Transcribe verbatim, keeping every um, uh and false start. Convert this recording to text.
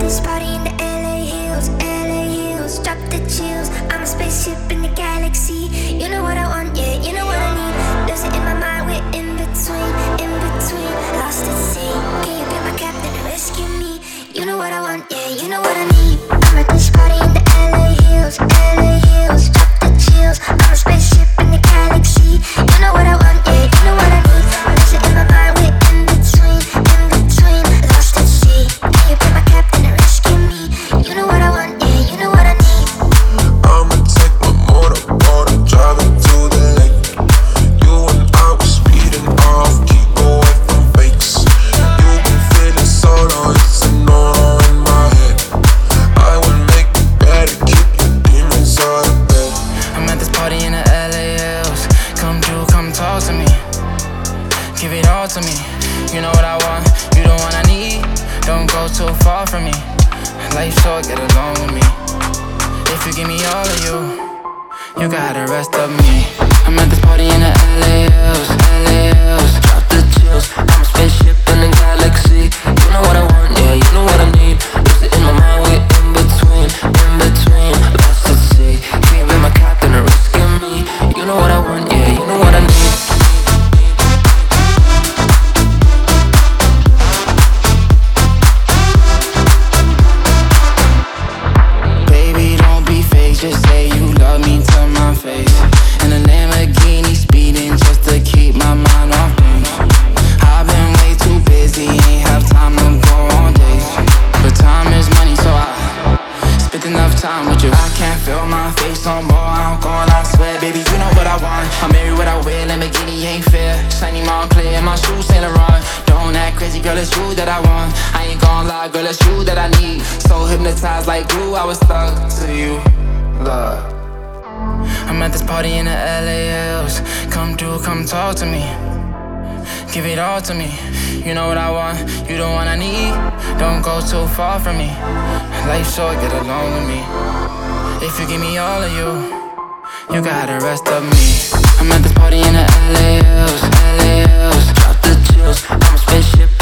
this party in the L A hills, L A hills. Drop the chills. I'm a spaceship in the galaxy. You know what I want, yeah, you know what I need. Lose it in my mind, we're in between, in between. Lost at sea. Can you be my captain and rescue me? You know what I want, yeah, you know what I need. I'm at this party in the L A hills, L A hills. Drop the chills. I'm a spaceship in the galaxy. You know what I want, yeah, you know what I need. Lose it in my mind, we're in between, in between. Lost at sea. Can you be my captain and rescue me? You know what I want, yeah, you know what I need. I'ma take my motorboat and drive it to the lake. You and I were speeding off, keep away from fakes. You been feeling so long, it's a no-no in my head. I will make it better, keep your demons out of bed. I'm at this party in the L A hills. Come through, come talk to me. Give it all to me. You know what I want, you the one I need. Don't go too far from me. Life short, get along with me. If you give me all of you, you got the rest of me. I'm at this party in the L A hills, L A hills. Drop the chills. I'm a spaceship in the galaxy. You know what I want, yeah, you know what I need. Lose it in my mind, we're in between, in between. Lost at sea. Can you be my captain and rescue me? You know what I want, yeah, you know what I need. Baby, don't be fake, just say you love me to my face. In a Lamborghini speeding just to keep my mind off things. I've been way too busy, ain't have time to go on dates. But time is money, so I spent enough time with you. I can't feel my face no more, I'm going, I swear. Baby, you know what I want, I'm married what I wear. Lamborghini ain't fair, shiny Montclair, my shoes Saint Laurent. Don't act crazy, girl, it's you that I want. I ain't gon' lie, girl, it's you that I need. So hypnotized like glue, I was stuck to you, love. I'm at this party in the L A hills. Come through, come talk to me. Give it all to me. You know what I want, you the one I need. Don't go too far from me. Life short, get along with me. If you give me all of you, you got the rest of me. I'm at this party in the L A hills, L A hills. Drop the chills. I'm a spaceship